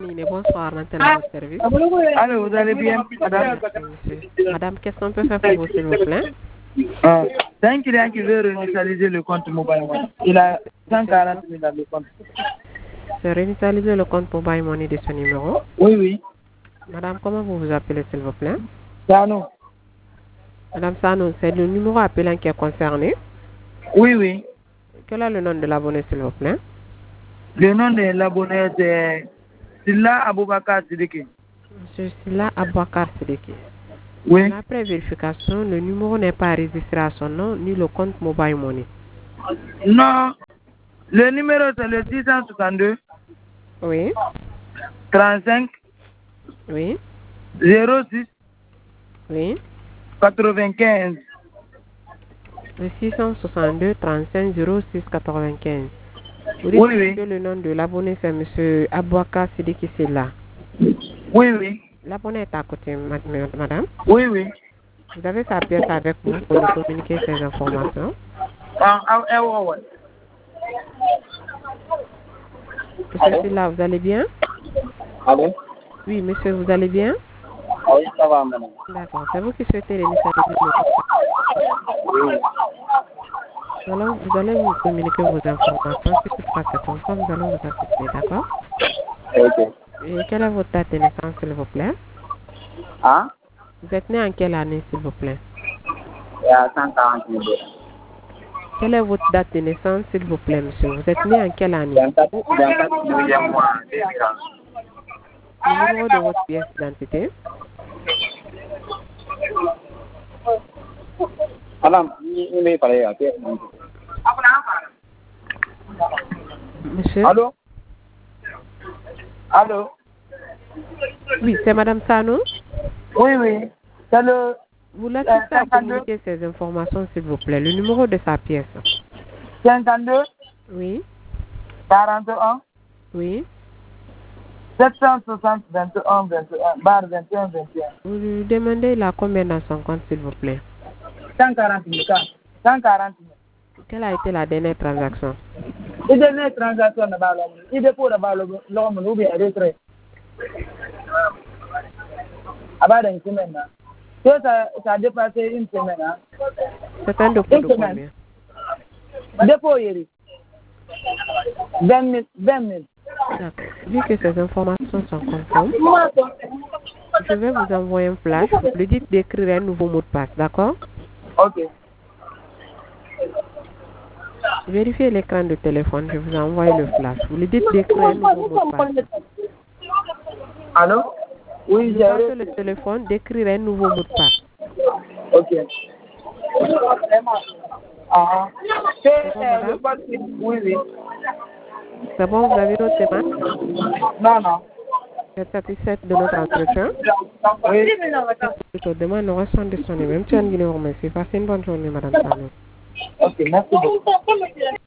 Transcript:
Bonsoir, Nantel à votre service. Allô, vous allez bien, madame? Merci, monsieur. Madame, qu'est-ce qu'on peut faire pour vous, s'il vous plaît? C'est un client qui veut réinitialiser le compte Mobile Money. Il a 140 000 dans le compte. C'est réinitialiser le compte Mobile Money de ce numéro. Oui, oui. Madame, comment vous vous appelez, s'il vous plaît? Sano. Madame Sano, c'est le numéro appelant qui est concerné. Oui, oui. Quel est le nom de l'abonné, s'il vous plaît? Le nom de l'abonné, c'est Silla Aboubakar Sidiki. Monsieur Silla Aboubakar Sidiki. Oui. Après vérification, le numéro n'est pas enregistré à son nom ni le compte Mobile Money. Non. Le numéro, c'est le 662 Oui. 35 Oui. 06 Oui. 95. Le 662 35 06 95. Vous dites Oui, oui. que le nom de l'abonné, c'est monsieur Aboubakar Sidiki Silla. Oui, oui. L'abonné est à côté, madame. Oui, oui. Vous avez sa pièce avec vous pour nous communiquer ces informations. Ouais. Monsieur Silla, vous allez bien? Allô? Oui, monsieur, vous allez bien? Oui, ça va, madame. D'accord. C'est vous qui souhaitez réinitialiser le compte. Alors, vous allez nous communiquer vos informations. Si toutefois c'est conforme, nous allons vous assister, d'accord? Ok. Et quelle est votre date de naissance, s'il vous plaît? Hein? Vous êtes né en quelle année, s'il vous plaît? Il y a 140 000. Quelle est votre date de naissance, s'il vous plaît, monsieur? Vous êtes né en quelle année? 24 millième mois, 2000 ans. Le numéro de votre pièce d'identité? Madame, il est parlé à pièce. Monsieur? Allô? Allô? Oui, c'est madame Sano? Oui, oui. C'est le... Vous l'assistez à communiquer ces informations, s'il vous plaît. Le numéro de sa pièce? 52 Oui. 41 Oui. 760 21 21 barre 21 21. Vous lui demandez la combien dans son compte, s'il vous plaît? 140 000. 140 000. Quelle a été la dernière transaction? La dernière transaction de l'homme. Il dépôt de l'homme ou bien retrait. Avant une semaine. Ça a dépassé une semaine. C'est un dépôt de combien? Dépôt, Yeri. 20 000. D'accord. Vu que ces informations sont conformes, je vais vous envoyer un flash. Vous lui dites d'écrire un nouveau mot de passe, d'accord? Ok. Vérifiez l'écran de téléphone. Je vous envoie le flash. Vous lui dites d'écrire un nouveau mot de passe. Allô? Oui, j'ai reçu le téléphone d'écrire un nouveau mot de passe. Ok. Ah. C'est bon, madame? Oui, oui. C'est bon, vous avez notre demande? Non. Vous êtes satisfaite de notre entretien? Oui. Votre demande nous ressemble de sonner. Même si on dit merci. Passez une bonne journée, madame Sano. Ok, merci beaucoup.